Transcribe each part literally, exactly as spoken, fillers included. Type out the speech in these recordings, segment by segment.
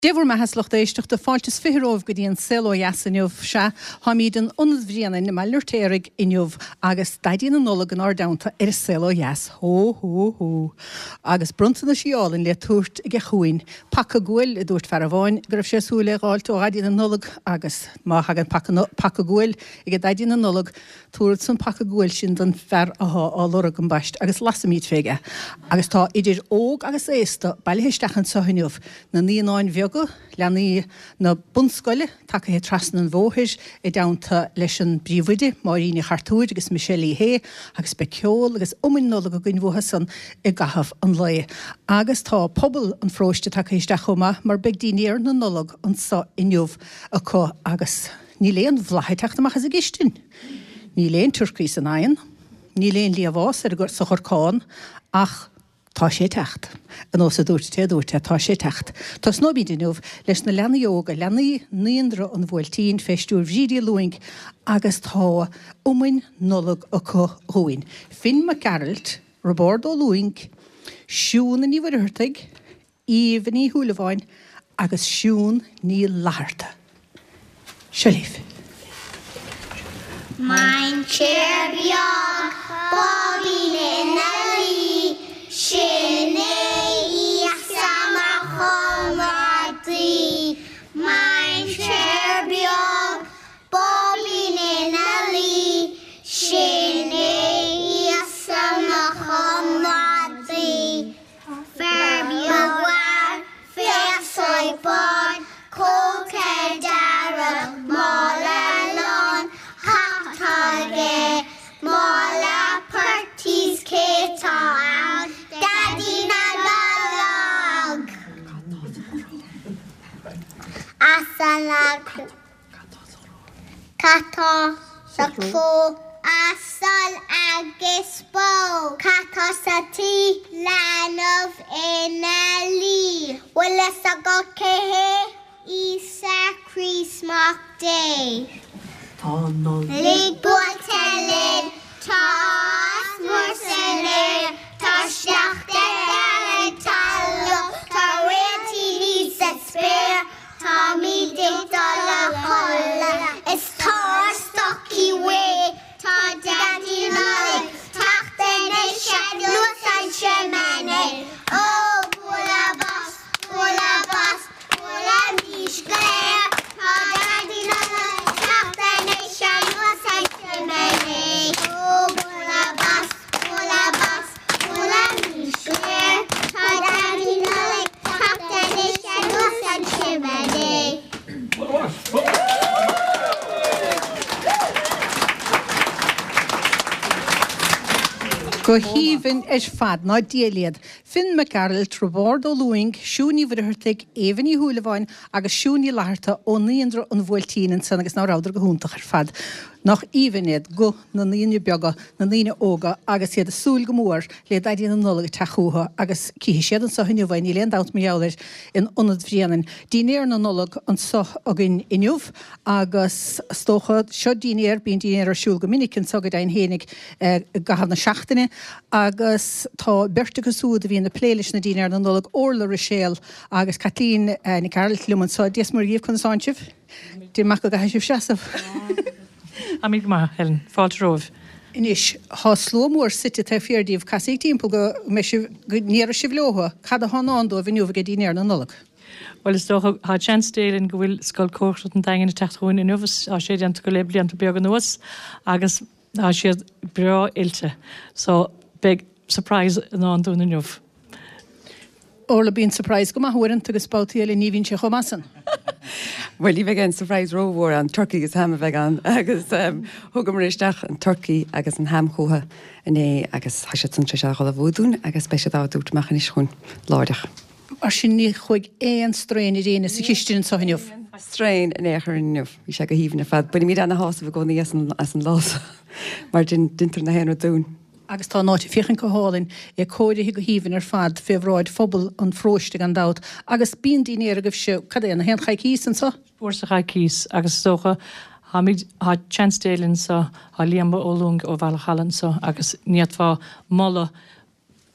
Dever me has locht éisteach de fáiltas firóh go dtíon seló jasanniuh se hamíd an onadhríana na meilirtéirigh inniuh agus daidíana nula an ardánta ar seló jas. Hó, hó, hó. Agus brunta na siálinn le túirt ag chuin. Paca gúil i dúirt fear a bháin, gur sé súla gáil tú daidíana nula agus má hagan paca gúil ag daidíana nula túirt san paca gúil sin don fear athá á lorag an baist agus lasamíd féige. Agus tá idir óg agus éista bailhéistechan sa hiniuh na níonáin bheag leanaí na bunscoile take hé trasna an bmhóthir i dánta leis an bríomhuide Maíne Chartúid agus Michelle Hé agus Beceol agus uminnóla go gcuinmhtha san i gahabh an le. Agus tá pobl an fróiste take isteach chuma mar beag daoine ar na nullag an sa inniuh acu agus ní léon bhlaithe teachtamachchas a gistin. Ní léon turcaí san aon, ní léon líomhás ar gur sa chorcáin ach tá sé techt. An os a dúirt té dúirt tá sé techt. Tá snobídinúh leis na lena yoga, lenaí níondra an bhfuiltíín feistúr bhídí luing agus tá umhain nullag acu thuin. Finn McGarrett, Robordo luing, siún ní bhirthirtaigh, íomh ní thuúlaháin agus siún ní laharta. Shalif. Mein Cherbion, Bobby Nelly, Shinny, Samachomati, Mein Cherbion, Bobby Nelly, Shinny, Samachomati, Fairbion, Fairsoipon, Cokedara, Molalon, Hatage, Mola Parties Ketan, Daddy Nalog, Asalag, Kata, Sakfo, Asal Agispo, Kata Sati, Land of Enali, Willasagokehe, Isa Christmas Day. Lig Botelin, Tas Morseler, Tas Shachter, Talo, Tareti Lisa Spear, Tommy Dictola Holla, it's Tar Stocky Way, Tar Daddy Nolly, Tachtene Shadow Sunshine, oh, Pula Boss, Pula Boss, Pula Mish Claire, Tar Daddy Nolly. Oh, Bula Bus, Bula Bus, Bula Mishler, Tadani Nalik, Taptani Shadows and Shimane. Go híhann is fad ná déaliad. Finn McGarrett, Robordo luing, siúní bhirthirtaigh, éhan í thuúlaháin agus siúní laharta ó níondra an bhfuiltíín san agus ná ráidir go húntaach ar fad. Nach íhanéad go na níine beaga na níine óga agus iad a súil go mór le daidíana nula teachútha agus cíhí siad an sothniuh bhain í léon dát meáir in onad bhríanaan. Dínéar na nula an soth agin inniuh agus stócha seo dínéar bíon dínéar ar siúil go minicin sagad ein hénig gahab na seachtaine agus tá berta go súd a bhíon na pléilis na dínéar na nula orla Rochelle agus Kathleen na Carol Luman sa dies mar gíomh chun sáintíh. Dí mac go gaithisiú seasamh. Amig ma, Helen, fáilt róh. Inis, há slómór site te fiordíomh casí timp go níar si bhlóha, cad a hánándó a bhíniuh go dínéar na nullag. Well, is doch ha chance délinn go bhfuil scoil cócht an dagan na techtúin in nuhas a sé an go le blianta beag an nuas agus há siad bra ilte. So, big surprise an an dún in nuh. Orla bíon surprise go maithúan tugus spátíal ní bhín se chomasan. Well, í bheith an surprise róhór an turkey agus ham a bheith an agus um, thugam mar isteach an turkey agus an ham chutha in é agus haisiad san treise chola bhúdún agus beise dá dúirtach is chun láideach. Ar sin ní chuig éon strain i réine sa chiistin sa hiniuh. Strain in éair inniuh, hí sé go híomna fad, buí mí anna hása bh gcónaí as an lás mar dintar na héanú dún. Agus tá náiti fichan go hálinn é cóide go híhann ar fad fehráid phobal an fróiste an dát agus bíon daoine go seo cad é na hen chaicís an sa? Búir sa chaicís agus socha ha mid ha chancedélinn sa ha liamba ólung ó bhela chalan sa agus níad fá molla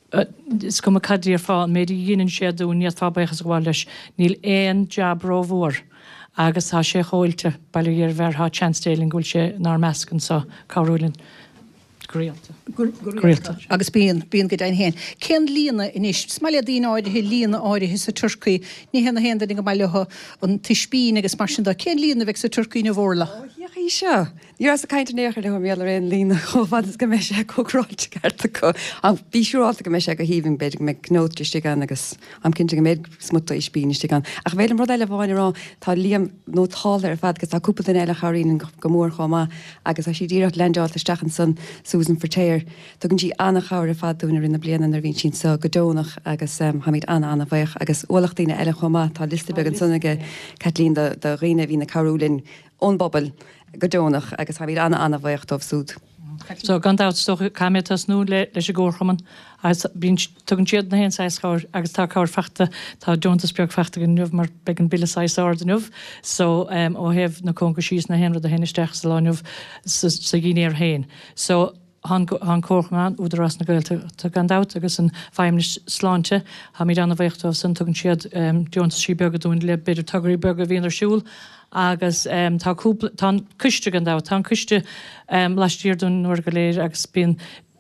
is go cadíar fá méid dhéanaan séadú níiad fábechas bháil leis níl éon jab róhór agus tá sé choilte bailíar bhar chanstéling gúil sé ná meascan sa cáúlinn gréalta. Gréalta. Agus bíon bíon go dain héin. Cén lína inis smaile dína áirithe lína áirithe sa Turcaí, ní hena héanda go maiilethe an tispín agus mar sin dá cén lína bheith sa Turcaí na bhórla. Í seo. Ní as a caiinte néchar le mé réon lína chohhadas go me sé choráilte garta go. An bíisiúráilta go me sé go híhann beidir me nótiste gan agus am cinnte go méid smutta is bíiste gan. Ach bhéile mar eile bháin rá tá líam nótáir a fad gus tá cúpa den eile choín go mór chomá agus a sí ddíach lendáilta stechan san Susan Fertéir. Tugann sí anna chair a fadúna rinne blianan ar bhín sin sa godónach agus haid anna anna bhaich agus ólachtaína eile chomá tá lista be an sunnaige Catlín de riine hí na Carúlinn ónbobbal godónach agus haid anna anna bhaocht of súd. So gan dát sto caimetas nó le leis ggóchaman bín tugann siad na hen seáir agus tá cáir fechta tá Johntas beag fechta an nuh mar be an bille seis á den nuh, so ó heh na conca síos na henra a henneisteach sa láineh sa gíine ar héin. So han cóchan údarrás na goilta tá gan dát agus an feimnis sláinte ha mí anna bhaocht san tugann siad Johntas sí beag a dún le beidir tugarí beag a bhíon ar siúl agus um, tá cuiste gan dá tá cuiste um, leistíirún nuair go léir agus bíon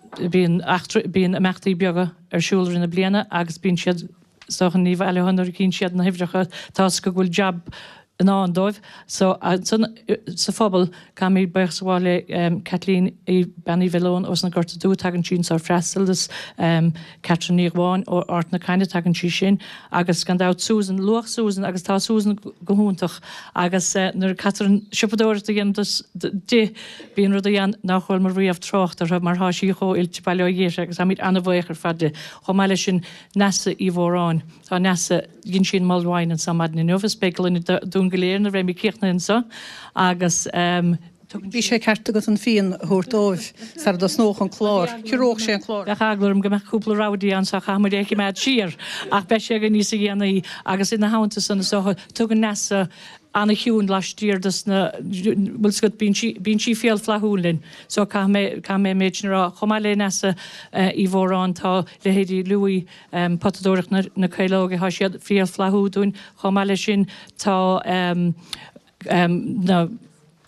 bíon amachtaí beaga ar siúlar ina bliana agus bíon siad sochan níomh eilehannar cín siad na hifreacha tá go bhfuil jab an an dóibh, so uh, sa fphobal cá mí beag sáile um, Catlín i Benny Villón os na gorta dú tagan sin sa freistaldas um, Catrin Níomháin ó ort na caiine tagan sí sin agus gan dát Susan, luach Susan agus tá Susan gohúntaach agus uh, nar Catrin sipadóir a dhéan de bíon rud a dhéan nachhfuil mar riamh trocht ar mar há sí cho ilte baileo dhéir agus amid anna bhaochar fadde cho meile sin nesa í bhórán tá nesa gin sin malhhain an samad na nuhas begelin dún goléir na réimi céchna insa agus Bhí sé ceart agus an fion thuirtóibh sar do snóch an chlár, Ciróch sé an chlár. Chaglum go meúpla rádaí an sa chamar éici meid siar ach be sé gan níos a dhéanaí agus ina hánta sanna socha tugan nesa anna hiún leistíir na bhfuil go bín sí féal flathúlinn, so cá mé méidnará chomá le nesa í bhórán tá le héidir luí patadóireach na chéilóga há siad féal flathúdún, chomá le sin tá na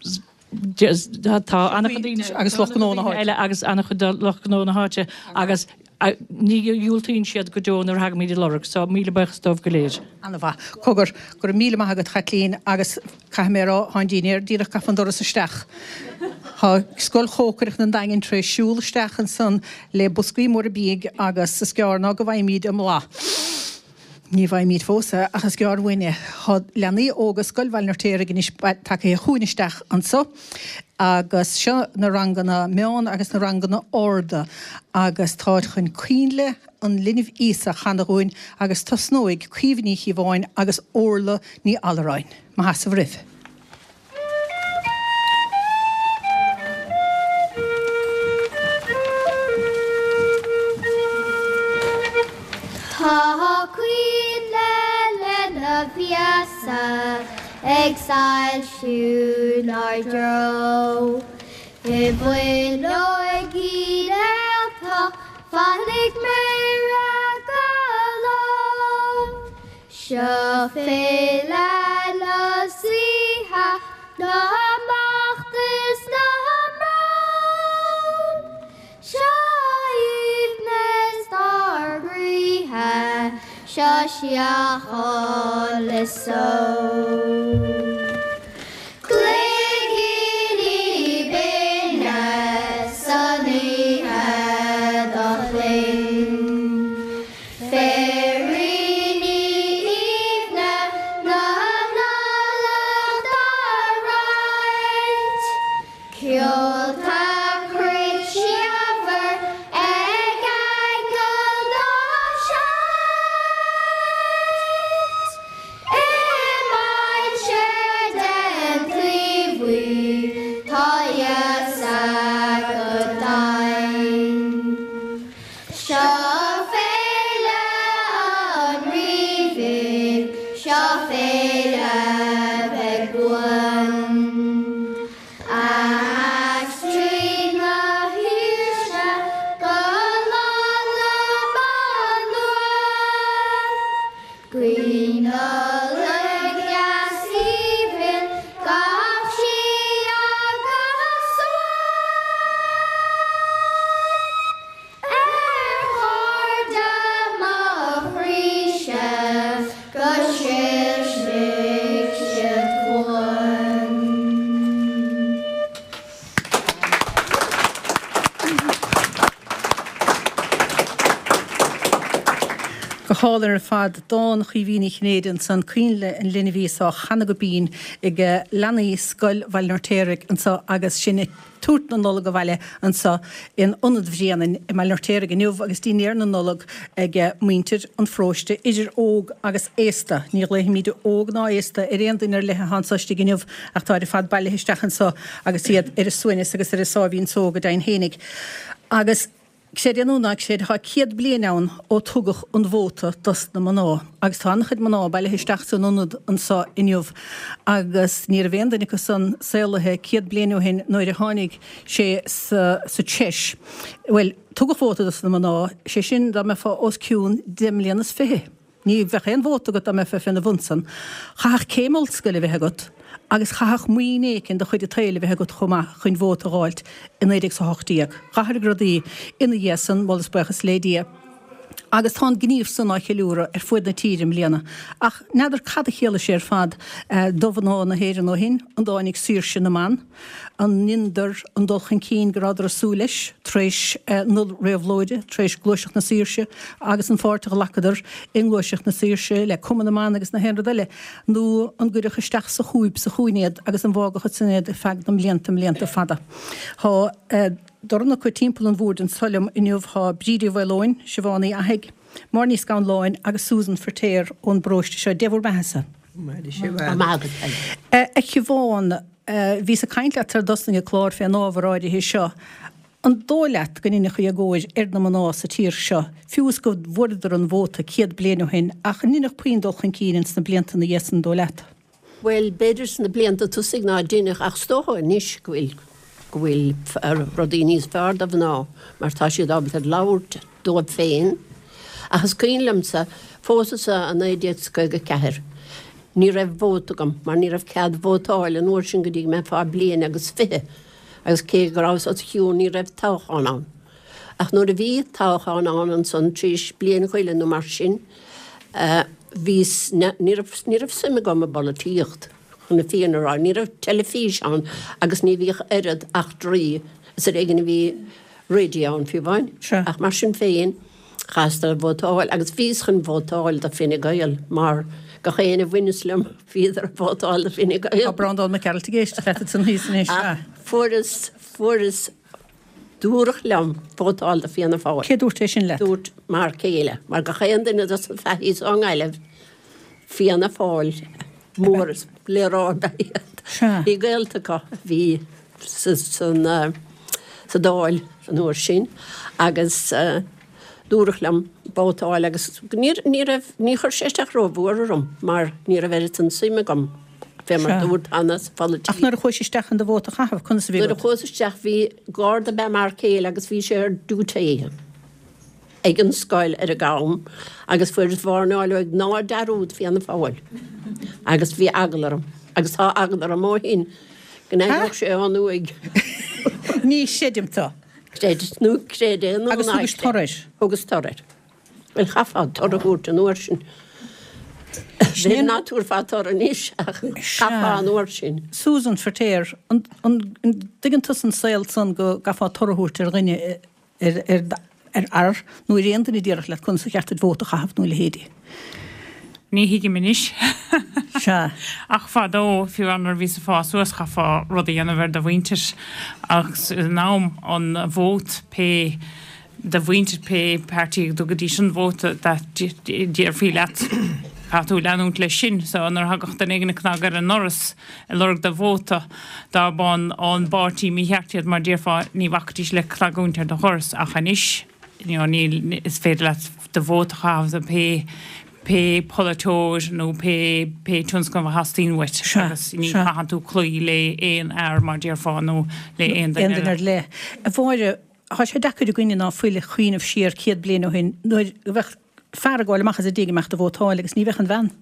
tá anna agus lochnóna eile agus anna chu lochnóna háte agus ní dúiltaín siad go dún ar haga míidir lorug, so míle bechstómh go léir. Anna bha, cogur gur míle maithagad Chatlín agus caimérá háindínéir díireach cafan doras isteach. Tá scoil chócaireach na daingin tre siúlaisteach an san le buscaí mór a bíag agus sa scearna go bhaid míad am lá. Ní bhaid míad fósa achas gear bhaine. Tá leanaí ógus scoilhhailnar téir gin take chuúinisteach an so agus seo na rangana meán agus na rangana orda agus táid chun cuinle an linmh ísa chanahúin agus tá snóig cuimhní hí bháin agus orla ní allaráin. Má hasa bhrih. Tá cuin le le na fiasa exile siún ar dro. I bhfuil oigi lealta fannig mé ragalo. Seo fé le na siha na machtas na mrón. Seo ifnes dar gríthe seo siach all is so. Share hálar a fad dá chuhíní chnéan san cuiinle an linne ví á chana go bín ag lenaí scoil bhilnartéiric an sa agus sinne túirt na nola go bhile an sa in onad bhríanaan i meilnartéiric an nniuh agus tínéar na nolag ag muintir an fróiste idir óg agus éasta. Ní le míidir óg ná éasta i réanainar lethe hansaiste gniuh ach tá fad bailile histeachan sa agus iad ar a suine agus ar a sáhín sóga dain hénig. Agus sé anúna sé ha ciad blianán ó tugach an bhóta das na maná. Agus tá chud maná bailile histeach san únad an sa inniuh agus ní a bhéan danig san saolathe ciad blianú hin nóir a tháinig sé sa teis. Well, tugach bhóta das na maná, sé sin dá me fá os ciún dim líanas fihe. Ní bheith an bhóta go me fe finna bhunsan. Chaach céimalt scoile bheitthe got. Agus chaach muoinécin de chuid a taile bheitthe go chuma chuin bhóta gáilt in éidir sa hochtíag. Chachar gradí ina dhéasan bhlas buchas lédia. Agus tá gníomh san á cheúra ar fuid na tírim léana. Ach neidir cad a chéala sé ar fad dohaná na héiran ó hin, an dáinnig súr sin na man, an nindar an dulchan cín gradar a súlis, tréis nul réomhlóide, tréis glúiseach na súrse, agus an fáirteach lacadar in glúiseach na súrse, le cuma na man agus na héir deile, nó an gúireach isteach sa chúib sa chúinéad agus an bhágach sannéad feag am léanta léanta fada. Tá Dorna chu timppla an bhúd an solim inniuh há bríidir bhilóin se bhánaí atheig, mar níos gan láin agus Susan Fertéir ón bróiste seo dehar behesa. Ag bháin hí a caiintle tar dosna chlár fé nábhráide hí seo. An dóleat gan ina chu agóid ar na maná sa tír seo, fiús go bhdidir an bhóta ciad blianú hin ach ninach puoin dulchan cíann na blianta na dhéasan dóleat. Well, beidir na blianta tú signá duineach ach stóha níos gohfuil gohfuil rodíníos fearr a bhná, mar tá siad ábal ar labhairt dóibh féin, agus cuinlamsa fósasa an éidead scoige ceathir. Ní raibh bhótagam, mar ní raibh cead bhótáil an uair sin go dtí me fá blian agus fiche, agus cé gorás at hiún ní raibh táchán an. Ach nuair a bhí táchán an an son trís blian chuile nó mar sin, vís ní raibh suime gom a balla tíocht. Chuna féanará, ní raibh telefís an, agus ní bhíoch erad ach trí, is ar éigen bhí radio an fiú bhain. Ach mar sin féin, chastal bhótáil, agus vís chun bhótáil da finna gael, mar go chéana bhuineslum fíidir bhótáil da finna gael. A brandál me cearta géist, chetad san hísan éis. Furas, furas dúrach lem bhótáil da finna fáil. Cé dúirt é sin le? Dúirt mar céile, mar go chéan duine das fehís an eileh finna fáil. Móras léráda iad. Bhí gaeltacha bhí san dáil an uair sin, agus dúrachlam bótáil agus ní chuir séisteach róbhúarum, mar ní a bheith an suime gom fé mar dúirt anas falltí. Ach nar a chuisisteach an do bhóta chahabh chun sa bhí. Nuair a chuisisteach bhí gáda be mar céile agus bhí sé ar dútaíthe. Ag an scoil ar a gám, agus fuir bhharnáil ag ná darúd fi anna fáil. Agus bhí agalarm, agus tá agalar am móhín, gnéach sé an nuig. Ní sédimtá. Créidir nú créide an agus agus toris. Agus torir. Well chafád tor a hút an uair sin. Sé natúr fá tor a níos ach chafá an uair sin. Susan Fertéir, digan tusan saoil san go gafá tor a hút ar rinne ar ar nó réantan i ddíireach le chun sa cheartad bhóta chahabh nó le héadi. Ní hiigi minis. Se. Ach fá dó fiú anar ví sa fá suas chafá rud a dhéanamh de bhaintir agus nám an bhót pe de bhaintir pe party do go dtí sin bhóta díar fí leat catú leanút le sin, so anar hagacht an éigeanna cnagar an noras a lurg de bhóta dá bán an bártí mí heartiad mar díar fá ní bhachtís le clagúntar de choras a chanis. Ní is féidir leat de bhóta chahabh a pe pe polatóir nó pe pe tunscom a hastín wit agus ní chaú clúí le éon air mar díar fá nó le éon den le. A bháire há sé decuid gine ná fuile chuoineh siar ciad blian ó hin, nuair bheith fear gáil machchas a ddíige meach do bhótáil agus ní bheith an bhean.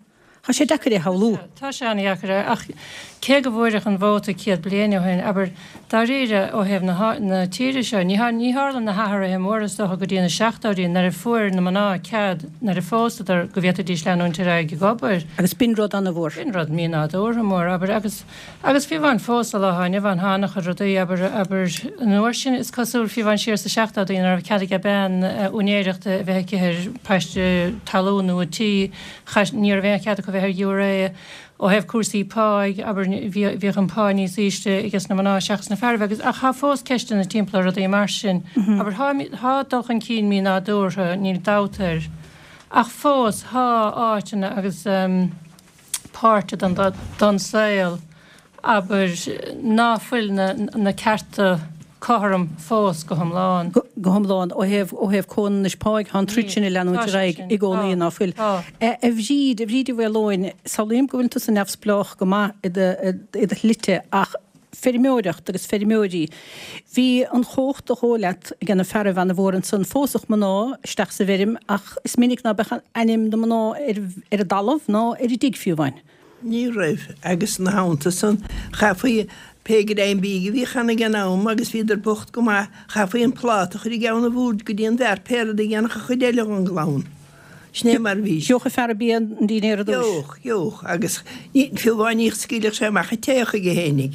Tá sé decha é haú. Tá sé anheachar ach cé go bhfuireach an bhóta ciad blianahain, aber dá réire ó hebh na tíire seo, ní ní hálan na hathra he móras do go dtíana seachtáí nar a fuair na maná cead nar a fósta ar go bhéta dís leanúnte ra go gobar. Agus binród an bhór. Binród mí ádóra mór, aber agus agus fi bhain fósta le háine bhain hánach a rudaí aber aber an uair sin is cosúil fi bhain siar sa seachtáí ar cead go ben unéireachta bheith ar peiste talúnú a tí níor bheith cead go bheith dúré ó hebh cuasaí páig, aber bhíoh an páí síiste agus na maná seachas na fearh agus a cha fós ceiste na timppla a é mar sin, aber há doch an cín mí ná dúrtha ní dátar. Ach fós há áitina agus páirte don saoil, aber náfuil na certa Carm fós go hamláin. Go hamláin ó hebh ó hebh cón na spáig han trísinna leanúte raig i gcónaí áfuil. A bhríd a bhríd bhfuil saolaím go bhfuil tú san nefsplách go má i lite ach ferimóireacht agus ferimóirí. Bhí an chócht a hólaat gan na ferh an bhór an san fósach maná isteach sa bhérim ach is minic ná bechan anim do maná ar a dalamh ná ar i dig fiúhhain. Ní raibh agus na hánta san chafaí Pegad ein bígi bhí chana gannám agus fiidir bocht go má chafaí an plátach chuí gana bhúd go dtíon bhar péad a gana chudéile an glán. Sné mar bhí. Jocha fer bíon dínéir a dúis. Joch, joch, agus ní fiúháin íoch scíileach sé macha téocha go hénig.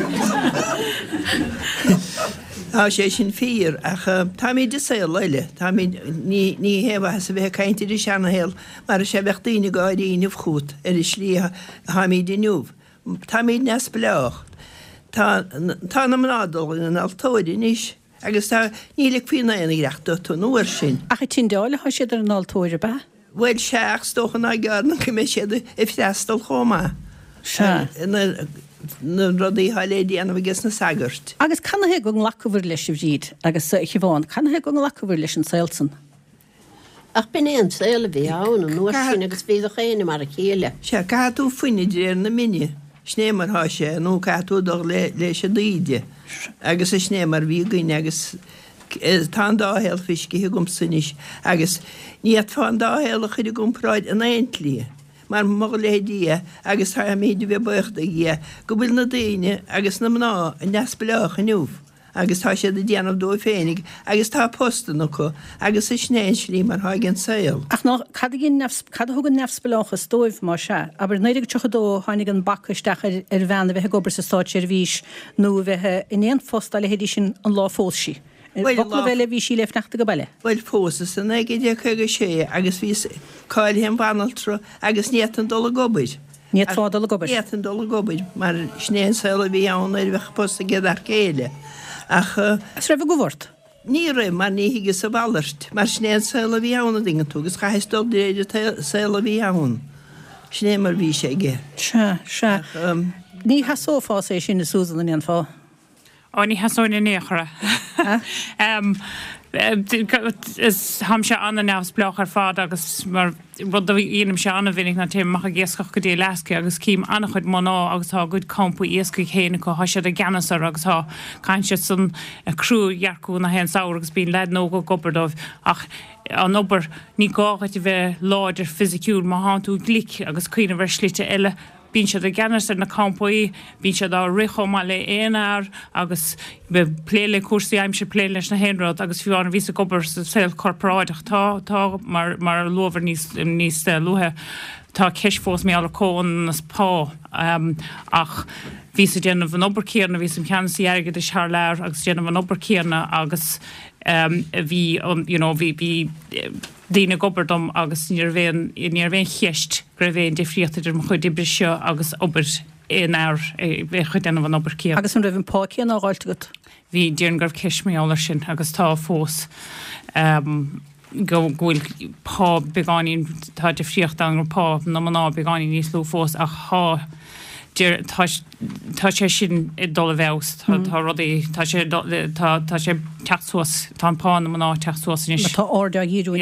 Tá sé sin fír ach tá mí de saoil leile, tá ní hebh sa bheith caiinte de seanna héil mar sé bheith daoine gáiríonmh chuút ar is slí ha mí de nuúh. Tá mí nes bleach. Tá na mnádul in altóirí níos, agus tá nílik fína ina reachta tú nuair sin. Ach i tin dála há séidir an altóirí ba? Bhfuil seach stochan na garna go mé séidir i festal chomá. Se. Na rudaí hálédí anna bhgus na sagart. Agus canna hé go lachahar leis bhríd agus chibháin, canna hé go lachahar leis an sailsan. Ach bin éon saola bhí ann an nuair sin agus bhíad a chéine mar a chéile. Se catú fuine déir na mine. Snémar há sé nó catú do leis a díide. Agus is snémar bhí gaine agus tá dáhéil fisci gom sanis agus níiad fáin dáhéil a chuidir gomráid an éintlí. Mar mo lédí agus tá méidir bheith buchta dhé, go bhfuil na daine agus na mná a neaspeach a nuúh. agus tá sé de déanamh dó féinnig, agus tá postan acu, agus is snéin slí mar haigin saoil. Ach ná cad thugan nefspeachchas dóibh mar se, aber néidir tucha dó hánig an bacisteach ar bhena bheitthe gobar sa stáit ar bhís nó bheitthe inéon fóstal le héidir sin an lá fósí. Bokla bhile bhí sí leh nachta go baile. Bhil fósas san ige dé chuige sé, agus bhí cáil him banaltra agus níat an dul gobaid. Níiad fá dul gobaid. Níiad an dul gobaid, mar snéin saola bhí ann ar bheith posta gedar céile. Ach As raibh go bhort. Ní raibh mar ní hiige sa ballart, mar snéin saola bhí ann a dingan tú, gus chaiths dul déidir saola bhí ann. Sné mar bhí sé ige. Se, se. Ní ha sófá sé sin na súsan an fá. Ó ní hasóinna néchra. Is ham se anna nefs blach ar fád agus mar rud íanam se anna vinnig na téim macha géascach go dé leasca agus cím annach chud mná agus tá good campu éasca chéna go hasise a ganasar agus tá caiinse san crú jarcú na hen saoir agus bín leid nó go gobardóh ach an obair ní gáchaid bheith láidir fysiciúil má háú glic agus cuioine bhar slite eile. Bín se a ganasar na campaí, bín se dá richo má le éar agus be pléile cuasaí aimim se pléile leis na henrád agus fiú an ví a gobar sa saoil corporáideach tá tá mar mar lover níos níos luthe tá ceisfós mé alla cóin nas pá ach ví a déanamh an obercéarna ví sem cheansaí aige de sear leir agus déanamh an obercéarna agus bhí bhí dína gobardom agus níor bhéin níor bhéin cheist gur bhéin difriotaidir mo chuid ibre seo agus obair éar bheith chuid anmh an obercéar. Agus an raibh an pácéan á gáilte go. Bhí déan gur ceisméálar sin agus tá fós go ghfuil pá beáín tá difriocht an pá na maná beáí níos lú fós a há tá sé sin i dul bhes tá rudaí tá sé teachsúas tá pána man ná teachsúas Tá orda díú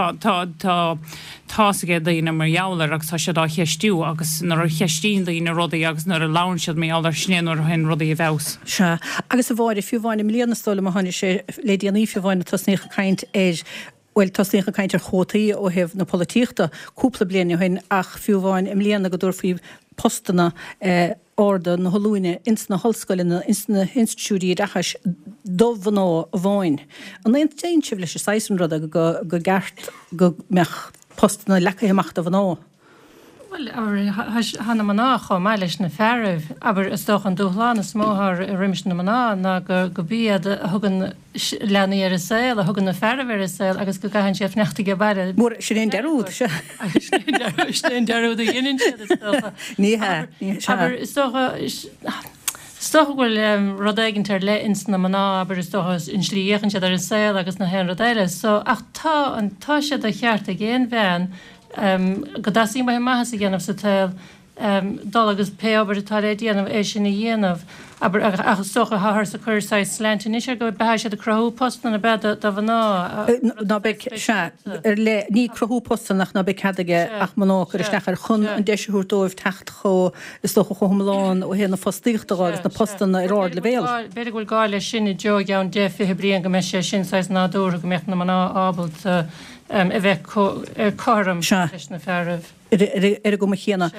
tá ige daoine mar jouler agus tá sé dá cheistú agus nar cheistín daoine rudaí agus nar a lán siad mé allar snéanú hen rudaí bhes. Se agus a bháir fiúháinna mlíana stola a hána sé lédí an ífiúháinna tasnécha caiint éir Well tasícha caiintear chótaí ó heh na polítíochta cúpla bliana hain ach fiúháin im léana go dúrfaí postana orda na holúine ins na hallscoilena ins na institúí achas dómhaná a bháin. An éon téint leis sé saosan rud go go gceart go meach postana lechaíach a bhaná. Well, hanna maná cho mai leis na ferrih, aber is doch an dúchláán is móthar i riimiis na maná ná go go bíad thugan leanaí ar a saoil a thugan na ferrih ar a saoil agus go gahann séf nechtta go bare. Mór sin éon deúd se. Snéon deúd a dhéanaan sé. Níthe, Aber is doch Stoch bhfuil rud éigentar le ins na maná, aber is doch in slíochann sé ar a saoil agus na hen rodéile, so ach tá an tá sé a cheart a géon bhean. Um, go dasí mai maithas a dhéanamh sa tail um, dul agus pe aber atá é déanamh é sin na dhéanamh, aber agus socha ththir sa chuirsáid slantin is go bethe sé a crothú postan na bed a bhaná. Ná be se ar le ní crothú postanach ná be ceadaige ach maná gur is nechar chun an deisiúr dóibh techt cho is stocha cho thomláin ó héanana fostíochtta agus na postanna ar áir le bhéal. Beidir bhfuil gáil sinna jo geann de fi blion go me sé sin sais nádúra go mecht na maná ábalt Um, a bheith chom leis na ferrih. Er go chéna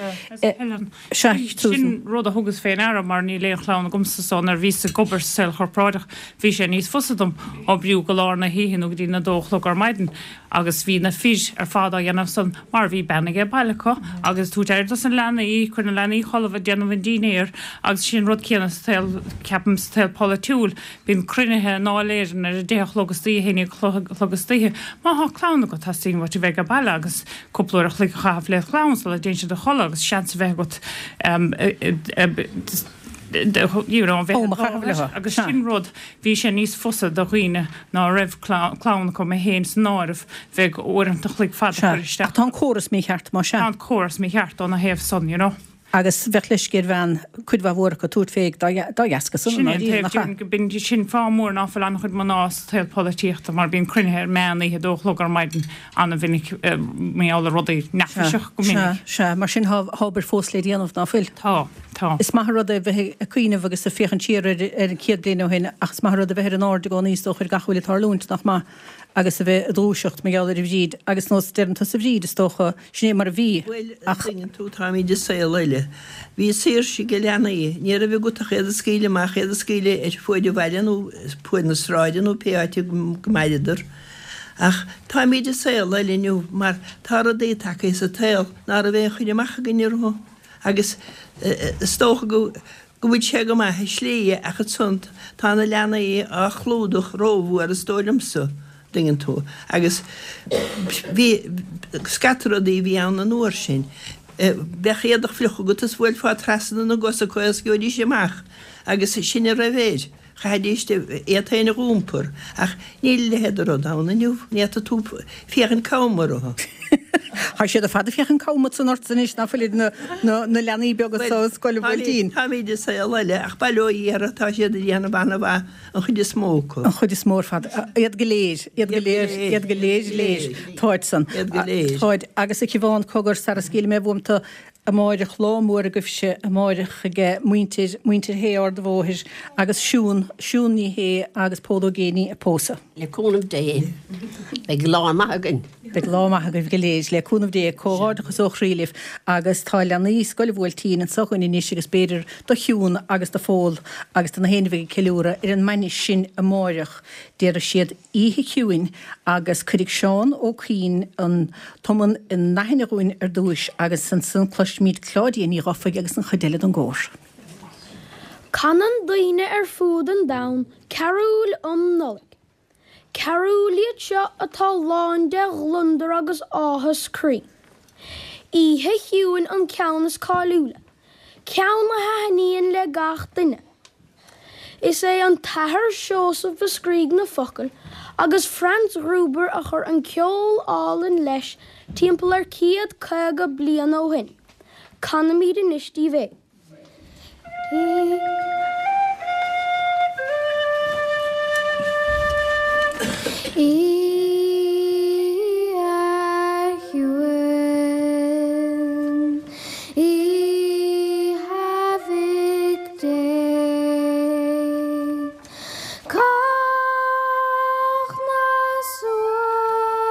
sin rud a thugus féin air mar ní léonchláán gomsaán ar ví a gobersel chopráideach hí sé níos fusadum á briú go lá na híhinn go dtína dóchla ar maididen agus hí na fís ar fád a dhéanamh san mar bhí bennaige bailachá agus tú deir san lena í chuna lenaí cholah déanamh dínéir agus sin rud céanna ceapam stel polúil bín crunethe náléiran ar a déchlogus tí héine chlogus títhe má chláánna go tasín bhte bheith a bailile agus coppla a chla chaaf le clowns le dé de cholle agus seanse bheith got agus sin rud hí sé níos fosa do chuoine ná raibh clown go mé héins náirh bheith óanta chlik fad tá choras mí cheart má se. Tá choras mí cheart na héh son, you know. Agus bheitlis gur bhean chud bh bhór go túd féig dheasca bin sin fámór ná fel an chud man nás til políochtta mar bín crunneir meí he dóchlogar maididen anna vinnig mé all rudaí nefiseach go mé. Se mar sin háber fósléid díanamh ná fuil. Tá tá. Is mar rud a bheith a cuioineh agus a féchan tíir ar an céad bliana hin achs mar rud a bheith an áde go níos do chuir gachhfuil tarlúnt nach má agus a bheith a dúiseocht me geall a bhríd agus nó deanta sa bhríd is tócha sné mar a bhí. Well, tú táí de sé leile. Bhí sér si go leanaí, ní a bheith go a chéad a scíile má chéad a scíile é foiidir bhaileanú puid na sráideanú peáte go maididir. Ach tá mí de sé leileniu mar tá a dé take sa tail ná a bheith chuide macha gníorth agus stócha go go bhfuid sé go maithe slí a chu sunt tá na leanaí a chlúdach róhú ar a stólamsa. Dingen tú. Agus bhí scatradí bhí an na nuair sin. Bechéadach flucha go is bhfuil fá trasan na gosa chuas go dí séach agus sin a rahéid. Chaidíiste étainna rúmpur ach níl le heidir ó dána nniu ní a tú fiochan cámar ó. Tá sé a fada fiochan cámat san ortanis na fuid na leanaí begus scoil bhiltín. Tá míidir sé leile ach bailóí ar atá siad dhéanana banna bh an chuidir smóca. An chuidir smór fad. Iad go léir, iad go léir, iad go léir léir táid san. Táid agus i bháin cogur sar a scíil mé bhmta a máide chlámúór a gohse a máideach ige muintir muintir héar de bhóthir agus siún siúnní hé agus pódogéní a pósa. Leúnmh dé ag lámagan. Be lámacha go goléis le cúnmh dé cóáidechas ó chríilih agus tá leanaí scoil bhfuiltíín an sochain níos agus beidir do hiún agus do fól agus na héanamh ceúra ar an maine sin a máireach déar a siad ihe ciúin agus chuigh seán ó cín an toman in nahinnaúin ar dúis agus san san míad Claudia ní rofaig agus an chodéile an ggóir. Canan daoine ar fúd an dam, carúil an nolig. Carúliad seo atá láin de glundar agus áthas crí. Ihe hiúin an ceannas cáúla. Cean na haníon le gach duine. Is é an tathar seosamh a scríg na focail agus Franz Gruber a chur an ceol álinn leis timpeall ar ciad céga blian ó hin. Canamíd in istí bheith. I a hiúin, I havig dé, cach na suas.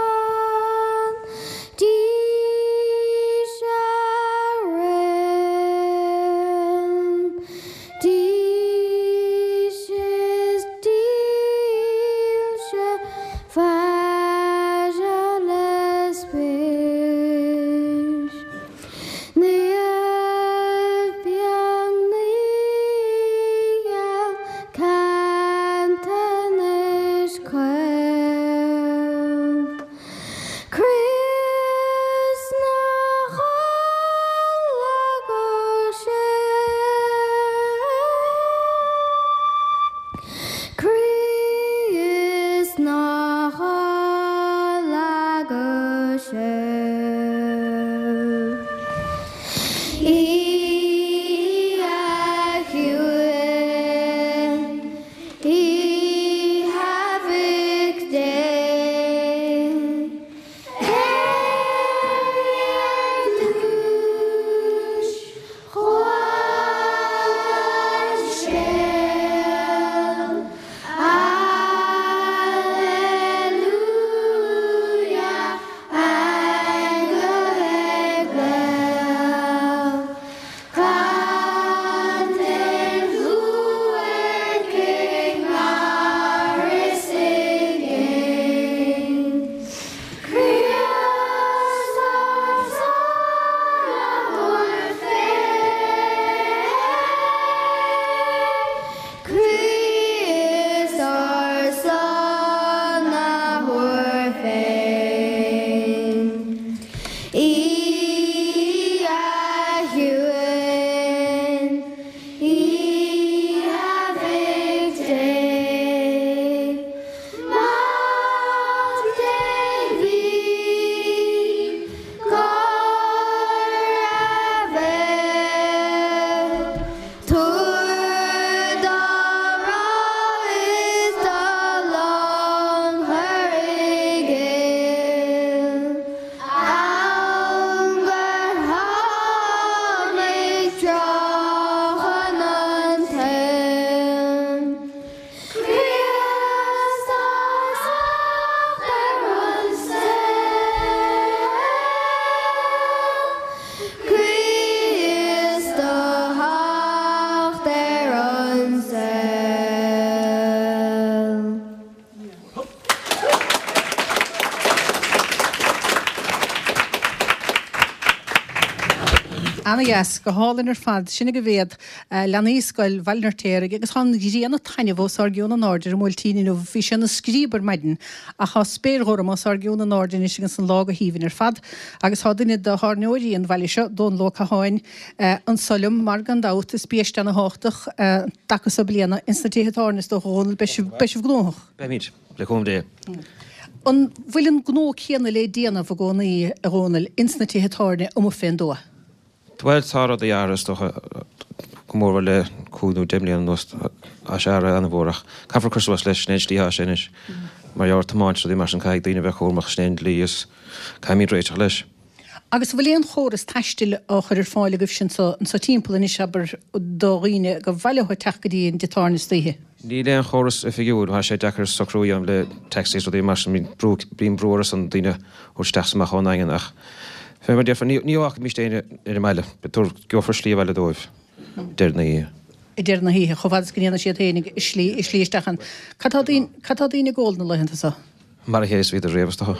Anna yes, go hálinn ar fad, sinna go bhéad leanaíscoil bhailnartéir, agus tháinig réanana taine bhós argiúna náidir múltíine nó bhí sinna scríbar maidin a chá spéirthóra más argiúna náidir is gan san lá a híhann ar fad, agus há duine do thneoiríon bhaile seo don lo a háin an solum mar gan dát is bíiste na háach dachas a bliana instantíthetánas do hónil beisih gnóch. Beimiid, le chum dé. An bhfuiln gnó chéanna le déanamh a gcónaí a gcónil instantíthetáne um a féin dó. Dweil tára de jaras doch gomór le cúnú dimlíon nost a seara an bhórach. Cafra cruas leis snéid lí há sinis. Mar jaar tamáint dí mar an caiig daine bheith chómach snéid líos caiimí réiteach leis. Agus bhfuilon chóras taistil á chuir fáile goh sin sa timppla is aber doghine go bhheileh teachgadíon de tánas títhe. Ní léon chóras a fiúil há sé dechar socrúí am le textís ó dí mar brín broras an duine ó steachsamach an aigen ach. Fé mar defa níoach místéine ar meile, betur geofar slí bhile dóibh deirna í. I deirna híthe, chofad gníanana siad hénig slí slíistechan. Catá daoine ggóilna leihananta sa? Mar a hééis ví a rébastacha.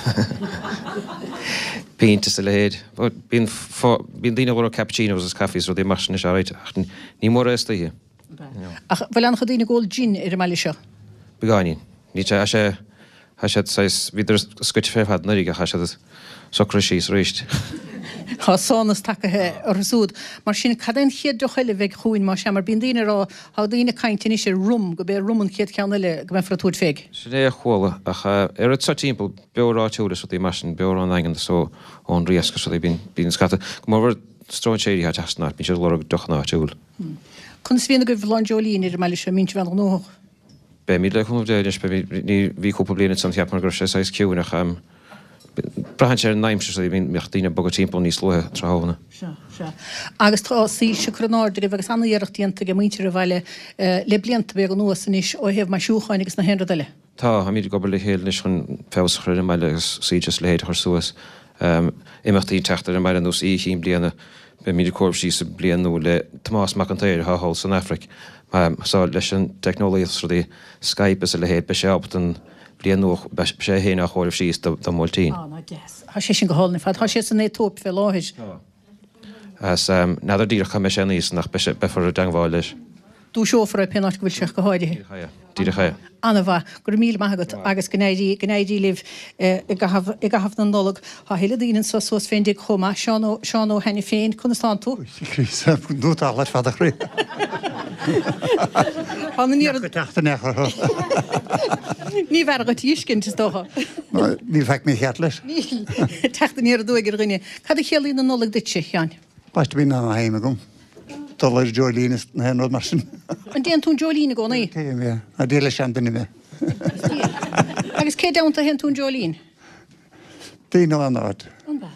Pínta sa lehéad. Bín daine bhór cappuccinos as caffís ru dé mar na seáid. Ní mór éistíthe. Ach bhfuil ancha daoine ggóil gin ar meile seo? Begáinín. Ní sé sé viidir skuit féfhad narig a chaise socr síos réist. Tá sánas takethe ar súd, mar sin cadén chiad do chuile bheith chuin mar sem mar bíon daine rá há daine caiintin is rum go bé rumman chiad ceanile go mefra túd féig. Sné chóla ach ar a timp beráúla so í mar sin be an aigen so ón riesca so bín bín scata. Go mar strá séí hat tená, bín sé le dochná túúl. Chn svína go bhláin Jolín ar meile se mín bhe nóch. Be mí le chum déidir ní bhí cúpa bliana san teap mar gur sé seis ciúnach am brahan sé naimse sé bhín meachtaíine bog timp níos luthe tráhanna. Agus tá sí se chronáidir agus annaíarachtíanta go muintear a bhile le blianta be an nuas níos ó hebh mar siúcháin agus na henraile. Tá ha míidir gobar le héal leis chun féchre meile agus síidir lehéad chu suas. Imachtaí teachtar meile nús í hím bliana be míidir corpsí sa blianú le Tomás McIntyre háhol san Afric. Sá leis an technolíos rudí Skype is a le héad be sé optan blianúch sé hé nach choirh síos do moltín. Tá sé sin go hálna fad, tá sé san é tóp fé láis. As nadidir díach me sé níos nach befar a dangháil leis. Dú seofar a penáit go bhfuil seach go háidethe. Díirecha. Anna bha gur mí maigat agus gnéidí gnéidí libh i gahaf na nolog há heile díanaan sa sos féindig chuma seán ó henne féin chuna stán tú? Dút á leis fad a chrí. Ní bhar go tíiscin is dócha. Ní feic mé cheat leis. Teachtain ar a dúigur rinne. Cad a chéalaí na nolog dit sé cheán? Baiste bí na haime gom. Dollar Jolín is na henrod mar sin. An déan tún Jolín go naí? Téim mé, a déile sean duine mé. Agus cé dánta hen tún Jolín? Díine an áid.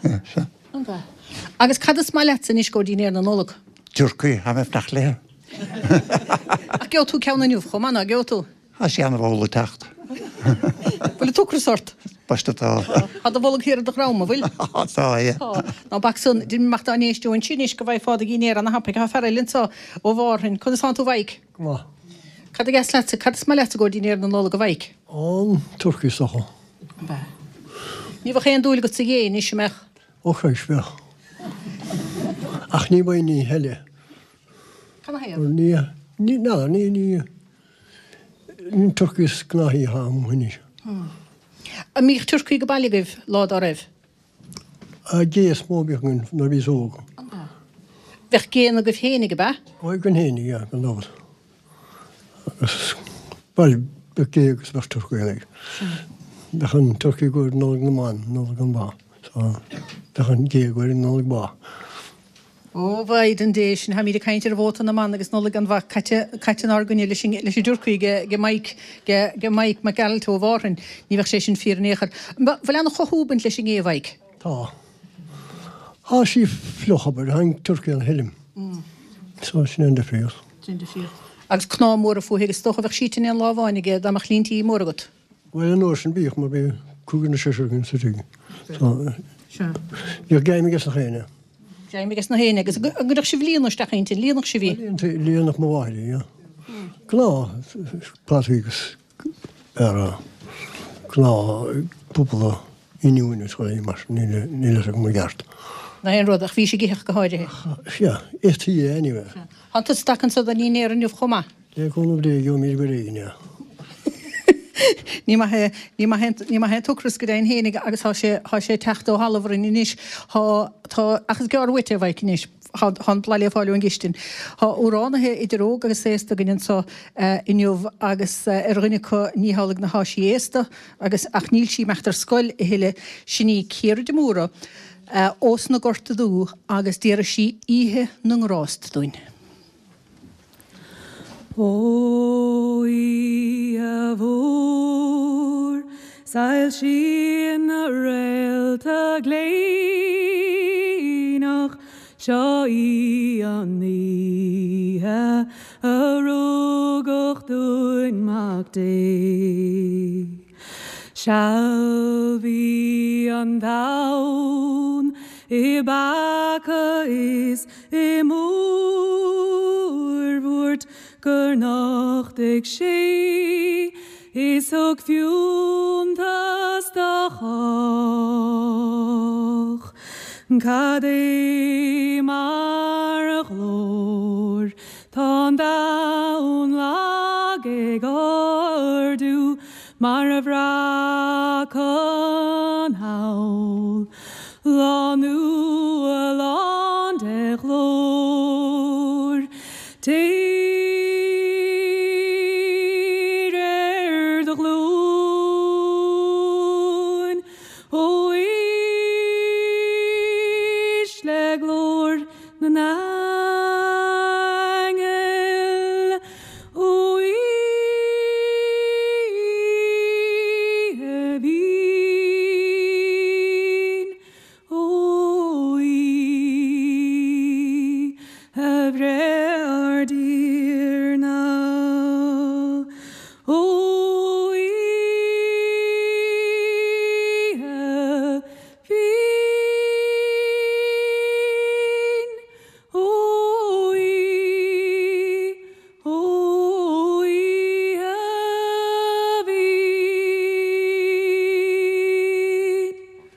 Agus cad is máile san is go dínéir na nolog? Dúrcaí ha meh nach léir. A ge tú ceanna nniuh chum anna ge tú? A sé an bhla techt. Bhfuil tucra sort? Baiste tá. Had a bhla chéir doráma bhfuil? Tá é. Ná bach sun dí meachta anéisú an sinis go bhaith fád a gínéir an hapa a ferlínsa ó bhharhin chun san tú bhaig. Cad a gas le cad is le go dínéir an nóla go bhaig? An Turcaí socha. Ní bh chéan dúil go sa gé ní meach? Ó chuis bheith. Ach ní bhaid ní heile. Ní ní ná ní ní ní Turcais gnáí há mhuinis. A míoch Turcaí go bailagah lád á raibh? A géas móbeachn na bhí sóga. Bheith géana go hénig be? Ó gan hénig, ja, gan lád. Agus bail be géagus bheith Turcaí. Bechan Turcaí goir nóg na man, nóg an bá. Bechan gé goir nóg bá. Ó bhaid an déis sin ha míidir caiintear bhóta na man agus nóla an bha caiitin arganí leis leis dúrcaí ge maic ge maic me geil tú bhharin, ní bheith sé sin fíornéchar. Bhfuil anna chothúbant leis sin éhhaig? Tá. Há sí fluchabar, hang Turcaí an hilim. Sá sin an de fíor. Agus cná mór a fú agus stocha bheith sítain an lábháinnig amach líntaí mór agat? Bhfuil an nóir sin bíoch mar bí cúgan na seisiirgann sa tuigi. Bhíoh gaimigus na chéine. Gaimigus na héine, agus gurach si bhlíonach stachainte, líonach si bhí? Líonach má bháile, ja. Glá, pátígus ar a glá púpala iniúine scoil í mar níle go mar gart. Na hen rud ach bhí sé gích go háide. Ja, étí anyway. Hananta stacan sa ní néar an nniuh chomá. Lé gún dé go mí beréine. Ní ní hen tuchras go daon hénig agus há sé há sé techt ó halhar in inis tá achas gar wite bhaid níis han blaile fáú an gistin. Tá óránathe idirróg agus sésta ginn sa inniuh agus ar rinne chu níhálag na háí éasta agus ach níl sí meachtar scoil i hiile sinní céir de móra os na gorta dú agus déar sí ihe na rást dúin. O i a bhór, sail sí na réalta gléinach, seo i an níthe a rógach dúin mac dé. Shall be an down, I bacha is I mór bhúirt gur nacht ag sé, is thug fiúntas da chach. Cad é mar a chlór, tá dawn lag ag ardú, mar a bhrac an hawl, lánú a lán de chlór. Téir ar do glún, ó is le glór na nangel, ó ihe bhín, ó ihe bhrear dír na, ó ihe bhín, ó ihe, ó ihe bhín.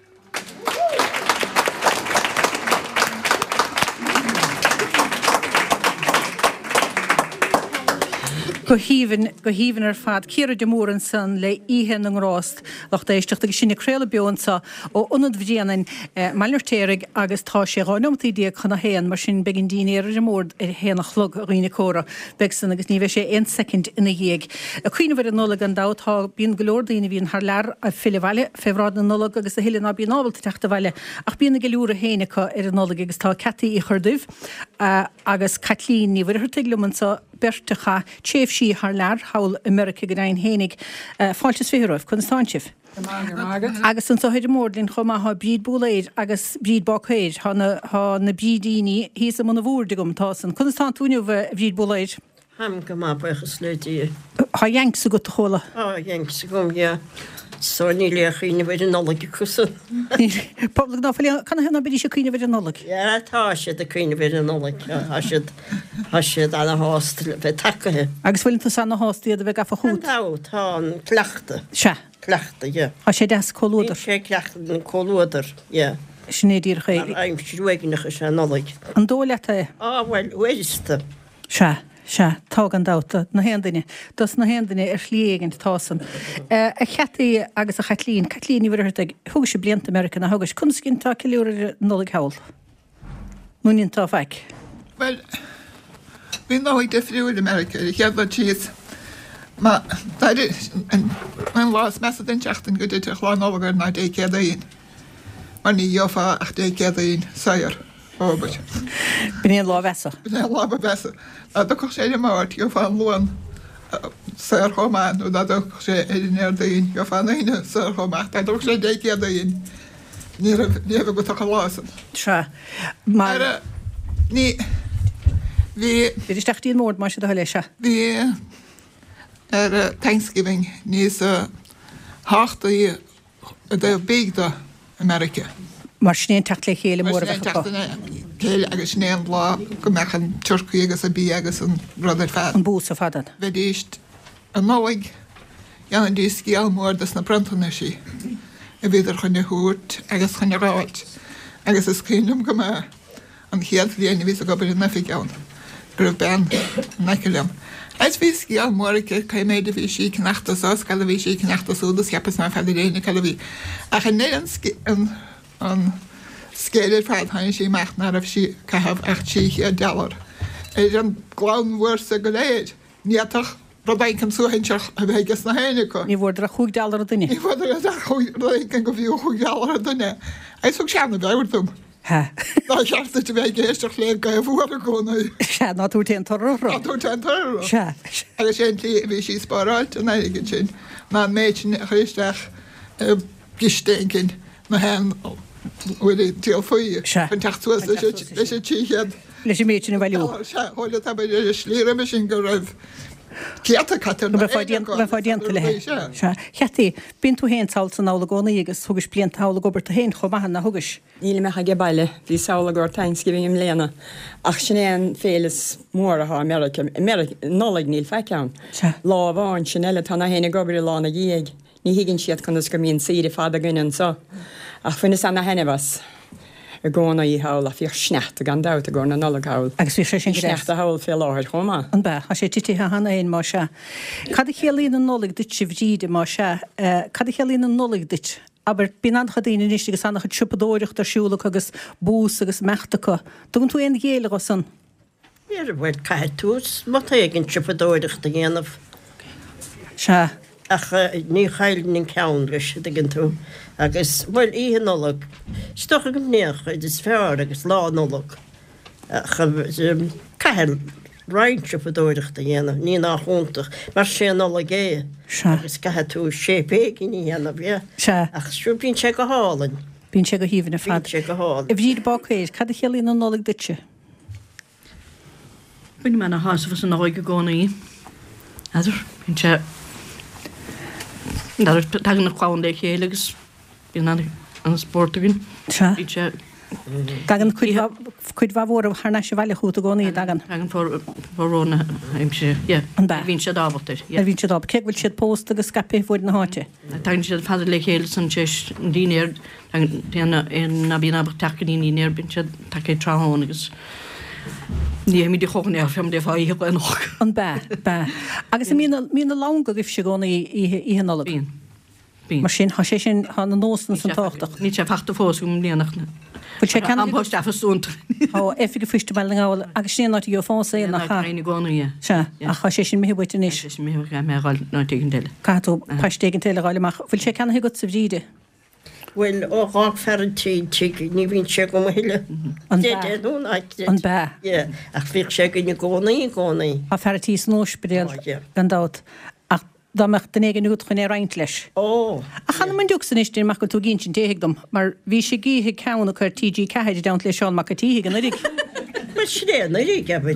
Go híhann go híhann ar fad Ciara de Mór an san le ihe an rást lech éisteach agus sinna créla beonsa ó unad bhríanain meirtéirigh agus tá sé gáinmtaí dia chuna héan mar sin begin díine ar de mór ar héanana chlog a riine córa be san agus ní bheith sé ein second ina dhéag. A chuoine bhar an nula an dátá bíon golódaíine bhíon th lear a fillhile fehrád an nula agus a héile ná bí nábal teachta bhile ach bíonna go leúra héanacha ar an nula agus tá catí i chuirduh agus catlín ní bhar thuiglumann sa bertacha chéh sí th lear hail America go daon hénig fáiltas fiúh chun stáintíh. Agus an sohéidir mórlinn chumá ha bríd búléid agus bríd bachéid há na brídíní hí am mna bhúrde gom tásan. Chun tá túniuh bríd búléid? Ham go má buchas letíí. Tá dhéng sa go chola. Á dhéng sa gom, ja. So ní lechaíine bhid an nolaigh chusan. Pobl náfáil chuna hena bidí sé chuoine bhid an nolaigh. Ja, tá siad a chuoine bhid an nolaigh. Tá siad tá siad anna hást bheith takathe. Agus bhfuil tá sanna hástaí a bheith gafa chuút. Tá tá an cleachta. Se. Cleachta, ja. Tá sé des colúdar. sé cleachta an colúdar, ja. Snédír ché. Aim siúigeach sé nolaigh. An dóleta é? Á, bhfuil uiste. Se. Se tá an dáta na héandaine, dus na héandaine ar slíégant tásan. A chetaí agus a chatlín, catlíní bhirteag thug sé blianta America na thugus chun cinn tá leúir nulaigh hail. Núíonn tá feic. Well, bhí náigh de friúil America, i cheadla tíos. Ma an lás measa den teachtain go dúte chláán ábhagar ná dé ceadaíon. Mar ní dheofa ach dé ceadaíon saoir. Óbait. Bíon lá bheasa. Bíon lá bheasa. A do sé máirt go fan luan sé chomáin ó da sé éidir daon go fan aine sé chomácht, do sé dé ceadaíon ní go tá lásan. Se mar ní bhí isteachtíí mór mar se do lei se. Bhí ar Thanksgiving níos háchtaí a d bíagda America. Mar snéon techt le chéile mór chéile agus snéan lá go mechan tuircaí agus a bí agus an rudar fad. An bús a fadan. Bheit díist an náhaig an dí scéal mór das na prantanna sí. A bhíidir chunne thuút agus chunne ráilt. agus is cínom go an chéad líana ví a go na fi gan gur ben necelim. Eis ví skial morike ka méid a vi sí knachtas ás gal vi sí knachtas údas hepas na fel réine kal ví. A cha ne an an skeir fe hain sí mecht na af sí ka haf echt sí a dollar. É an glán woer a goléid. Níach Rodain kan sú hinseach a bheitgus na héine go. Ní bhór a chuig dallar a duine. Ní bhd go bhíú chuig dallar a duine. Eis fu seanna beirtum. Ha. Tá seasta te bheith géisteach lé ga bhua a gona. Se ná tú ten torrá. Tú ten torrá. Se. Agus sé lí bhí sí spáráilt an aigen sin. Ná méidin chuisteach gistécin na hen bhfuil tíal faoí. Se. An techtú leis sé tíhead. Leis sé méidin bhilú. Se, hóla tá beidir slíra me sin go raibh Ciata catar be fáidíanta le Chetí, bín tú héin sáil san nála gcóna agus thugus blion tála gobert a héin chomahan na thugus. Níle me ha ge bailile hí saola gur Thanksgiving im léana ach sin éan félas mór ath America nólaigh níl feiceann. Lá bháin sin eile tána héna gobar lána dhéag, ní higann siad chun go míon siad fada gunnan so. Ach fuinna sanna henebas. A gcóna í hail a fíor snecht a gan dat a gcóna nóla hail. Agus bhí sé sin snecht a hail fé láthir chomá. An be, a sé tití hana éon má se. Cad a chéalaíon an nólaigh dit si bhríide má se, cad a chéalaíon an nólaigh dit, aber bí an chadaíine níos agus annach chupadóireacht arsúla agus bús agus mechtacha. Tugann tú éon géala go san? Ar bhfuil caiith tús, má tá ginn chupadóireacht a dhéanamh. Se. Ach ní chailn in ceann leis gin tú. Agus bhfuil ihe nólag. Stocha go mnéach is fear agus lá nólag. Caithil reintre fadóireacht a dhéanamh, ní nachúntaach, mar sé nóla gé. Agus caithe tú sé péig in dhéanamh, bhé. Ach siú bín sé go hálainn. Bín sé go híhanna fad. Bín sé go hálainn. I bhíad báchéir, cad a chéalaíon an nólaigh ditse? Bín me na hása san áig go gcóna í. Adidir, bín sé tagan na cháin le chéile agus bíon an sportagin. Se. Dagan chuid bhór a thna se bhaile chuúta gcónaí dagan. Dagan fórróna im sé, an be. Bhín sé dábhatar. A bhín sé dáb. Cé bhfuil siad post agus scapi bhid na háte? Tagan siad fada le chéile san teis dínéir na bíon ab tacaní nínéir bín sé take trahán agus ní mí chochan ar fem de fáí go noch. An be, be. Agus mína langa gibh se gcóna í hanóla. Bín. Mar sin há sé sin há na nóstan san táchtach. Ní sé fachta fós gom líanachna. Bhil sé ceanna Anpóiste a fasúnta. Ó efige fuiste bail ngáil agus sin náta go fása é nach cha. Réine gcóna í. Se, a chá sé sin mihibute níos. Sé sin mihibute meáil ná tegin deile. Catú paistegin teile gáileach. Bhil sé ceanna higat sa bhríide? Well, ó gá ferrantí tí ní bhín sé go heile. An be. An be. Ach bhíh sé gine gcónaí gcónaí. A ferratí snóspedéal gan dát. Ach dáach den éigen út chun é reinint leis. Ó. A chana man dúg san istíir mac go tú ginn sin déigdom, mar bhí sé gíthe ceanna chuir T G caiide dam le seán mac a tíí gan rig. Mu sé na rí gabit.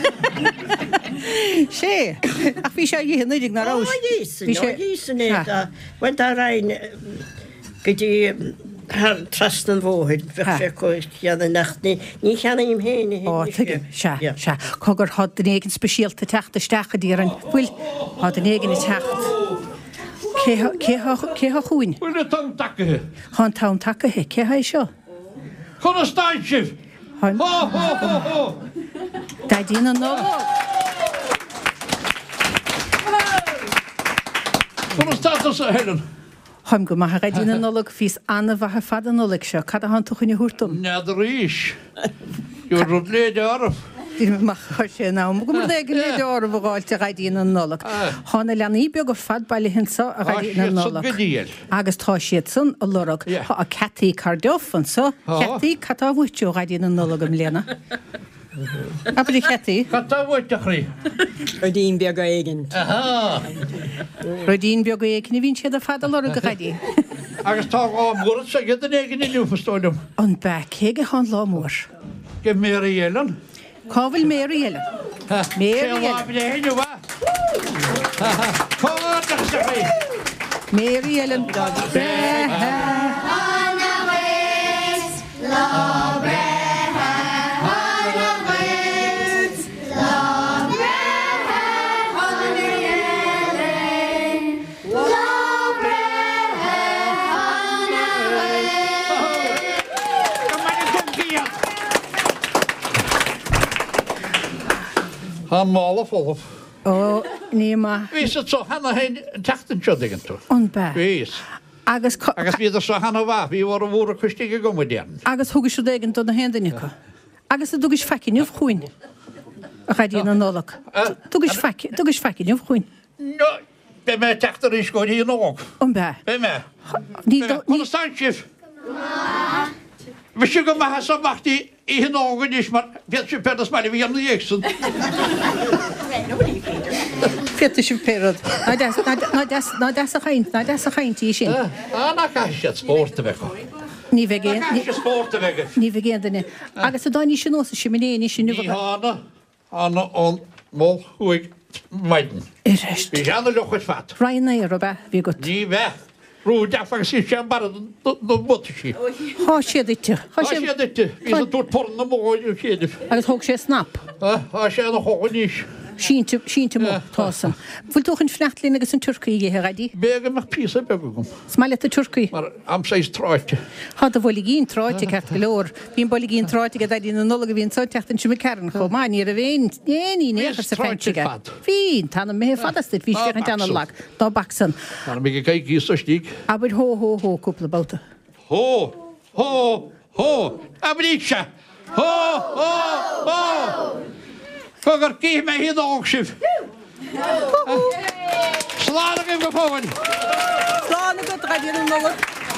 sé ach bhí sé dhé nuidir na rás. Bhí sé dísanné bhain a rain go dtí trastan bhóid bhe chuir ceanna nachtní ní cheanna im héine se se chugur há den éigen speisialta teachta stecha díran bhfuil há den éigen i techt. Cé chuin? Bhfuil tám takethe. Tá tám takethe, cé ha seo? Chna stáid sih. Da dína nó. Chna státas a hean. Chum go maithe ra dína nóla fís anna bhathe fad an nóla seo, cad a hananta chuine thuúm. Nead a ríis. Dúir rud léide armh. Dí mar sé ná go mar ag léide ára bháilte ra dína nóla. Chána leanaí beag go fad bailile hinsa a ra dína nóla. Agus tá siad san a lorug a cetaí cardiofan so cetaí catá bhúteú ra dína nóla go léana. Apa di chetí? Catá bhúteach rí. Rodín beag éigen. Rodín beag éigen ní bhín siad a fad a lorug a radí. Agus tá gámúra sa gad an éigen inniu fastóidem. An be chéige há lámór. Ge méar a dhélan? Cábhfuil méar a dhélan. Méar a dhélan. Méar a dhélan. Méar a dhélan. Han mála fólf. Ó ní má. Vís so hanna hen teachtan seo digan tú. An be. Vís. Agus agus bíidir so hanna bha, hí war a bhór a chuistíige go déan. Agus thugus siú dégant do na hendaine chu. Agus a dugis fecin nniuh chuin. A chaidíon an nólach. Dugis fecin, dugis fecin nniuh chuin. No, be me teachtar is go hí nóg. An be. Be me. Ní Ní stansif. Bhí go maithe samachtaí í nógan is mar bhead sé pedas meile bhí an dhéagsan. Fiata siú perad. Ná des a chaint, ná des a chaintí sin. Á ná caiise spórta bhecha. Ní bheith géan. Caiise spórta bhecha. Ní bheith géan daine. Agus a dáí sin nósa sin minéí sin Ní hána anna ón mó chuig maidin. I reist. Bhí anna lechuid fat. Ryan éar a bheith bhí go. Ní bheith. Rú deafag sí sé barad nó bota sí. Há siad ite. Há siad ite. Ís a dúr porn na móid chéadh. Agus thug sé snap. Há sé na hógan níos. Sínte sínte mó tásan. Bhfuil tuchan fnachtlín agus an Turcaí ige radí? Béga meach písa begum. Smaile a Turcaí? Mar am séis tráite. Há a bhfuil gín tráite ceart go leor. Bhín bol gín tráite a dí na nula bhíon so teachtain si cean cho má ní a bhéin éí néchar sa féintige. Hín tána mé fadastit hí sé an deanna lag dá baxan. Mar mé cai í so stíg. A bud hó hó hó cúpla báta. Hó hó hó a bríse. Hó hó hó. Cogur cíh me hí ág sibh. Slána go go fáin. Slána go radíon an nula.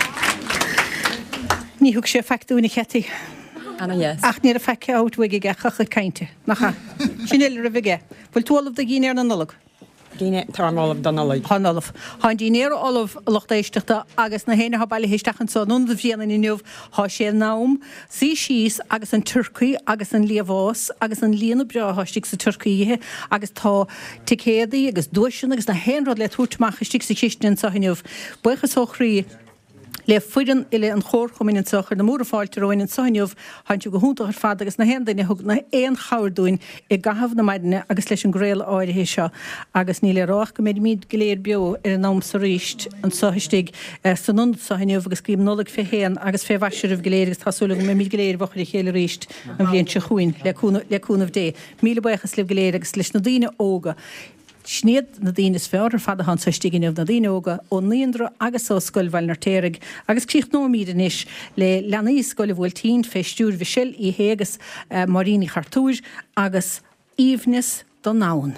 Ní thug sé feictúna chetaí. Anna yes. Ach ní a feice áhtfuige ge chacha cainte. Nacha. Sin ile a bhige. Bhfuil túalah a gíine ar na nula. Díine tarmálah don nula. Hánálah. Háin dínéar olah lochtaéisisteachta agus na héine bailile héisteachchan sa nunda bhíanana inniuh há sé nám, sí síos agus an Turcaí agus an líomhás agus an líana breáistigh sa Turcaíthe agus tá ticéadaí agus dúisian agus na héanrad le thuúrtachchastigh sa chistin sa inniuh buchas óchraí le fuidan ile an chóir chumín sochar na múra fáilte roiin an sainmh haintú go húnta ar fad agus na hendaine thug na éon chairúin i gahabh na maidine agus leis an gréil áirithe seo agus níle rách go méid míad goléir beo ar an nám sa ríist an sohiistigh san nund sainmh agus cíim nóla fé héan agus fé bhaisiir ah goléir agus tasúla go mé míad goléir bhachar chéile ríist an bblion se chuin leúnmh dé. Míle buchas le goléir agus leis na daine óga. Sníad na dtíine fear fada han saistigin na dtíine óga ó níondra agus ó scoilhil nar téireg agus críocht nóíidir is le leanaí scoile bhfuil tín féistúr bhisil í hégus maríní chartúir agus íomhnis don nán.